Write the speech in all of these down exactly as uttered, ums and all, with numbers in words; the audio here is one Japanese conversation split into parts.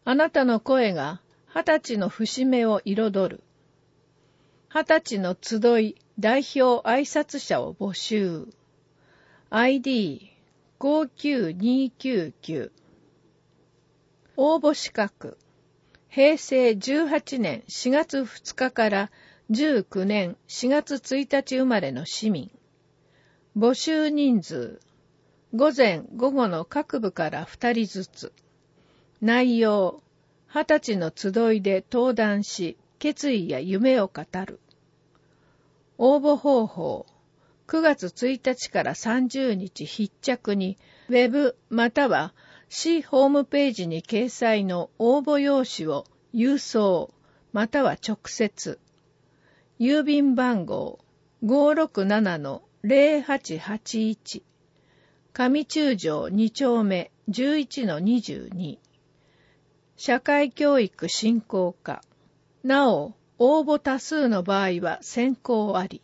あなたの声が二十歳の節目を彩る。二十歳の集い代表挨拶者を募集。アイディーごきゅうにきゅうきゅう。応募資格。平成じゅうはちねんしがつふつかからじゅうくねんしがつついたち生まれの市民。募集人数。午前午後の各部からふたりずつ。内容。二十歳の集いで登壇し、決意や夢を語る。応募方法。くがつついたちからさんじゅうにち必着に、ウェブまたは市ホームページに掲載の応募用紙を郵送または直接。郵便番号 ごーろくななのぜろはちはちいち。上中条に丁目 じゅういちのにじゅうに。社会教育振興課。なお、応募多数の場合は選考あり。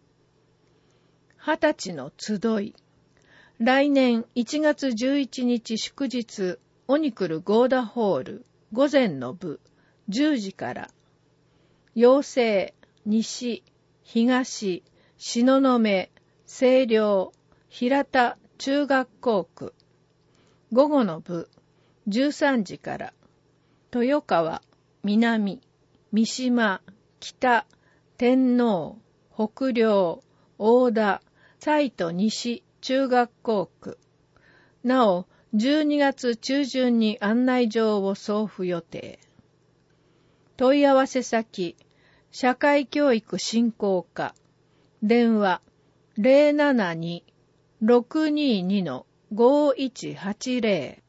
二十歳の集い。来年いちがつじゅういちにち祝日、オニクルゴーダホール、午前の部、じゅうじから。陽西、西、東、東雲、清涼、平田中学校区。午後の部、じゅうさんじから。豊川、南、三島、北、天皇、北陵、大田、西都西中学校区。なお、じゅうにがつ中旬に案内状を送付予定。問い合わせ先、社会教育振興課。電話、ぜろななに ろくにーに ごーいちはちぜろ。